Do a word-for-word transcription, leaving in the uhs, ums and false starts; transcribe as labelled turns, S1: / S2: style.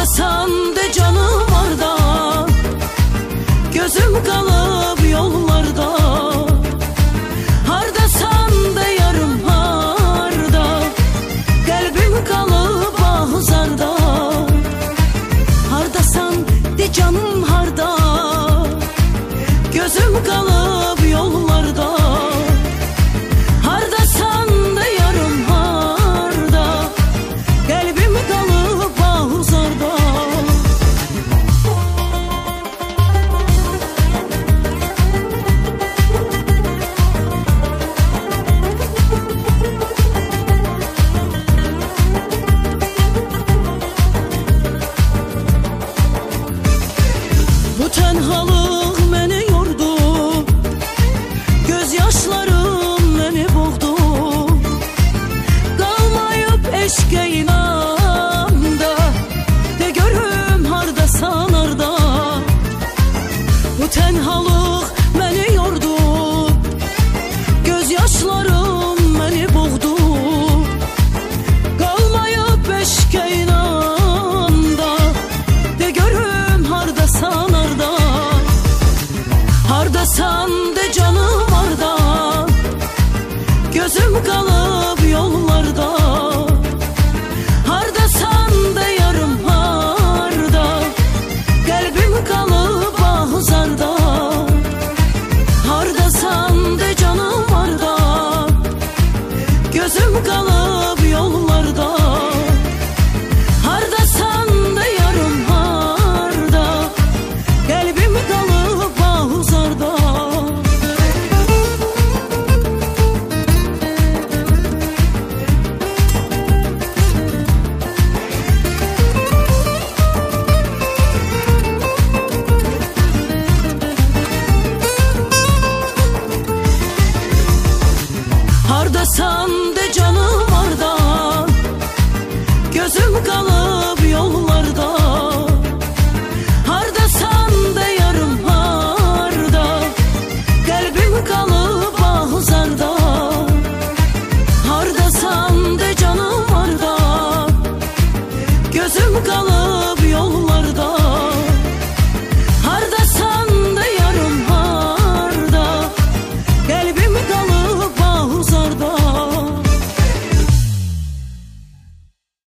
S1: Hardasan de canım harda, gözüm kalıp yollarda. Hardasan de yarım harda, kalbim kalıp ahzarda. Hardasan de canım harda, gözüm kalıp yollarda. Hardasan de yarım harda, kalbim kalıp ahzarda. Bu tenhalık beni yordu, gözyaşlarım beni boğdu. Kalmayıp eşke inanda, de görüm hardasan harda. Bu tenhalık beni yordu, gözyaşlarım beni boğdu. Kalmayıp eşke inanda, de görüm hardasan harda. Hardasan de canım harda, gözüm kalıp yollarda. Hardasan de yarım harda, kalbim kalıp ahzarda. Hardasan de canım harda, gözüm kalıp yollarda. Hardasan de yarım harda, kalbim kalıp ahzarda. Hardasan de canım harda, gözüm kalıp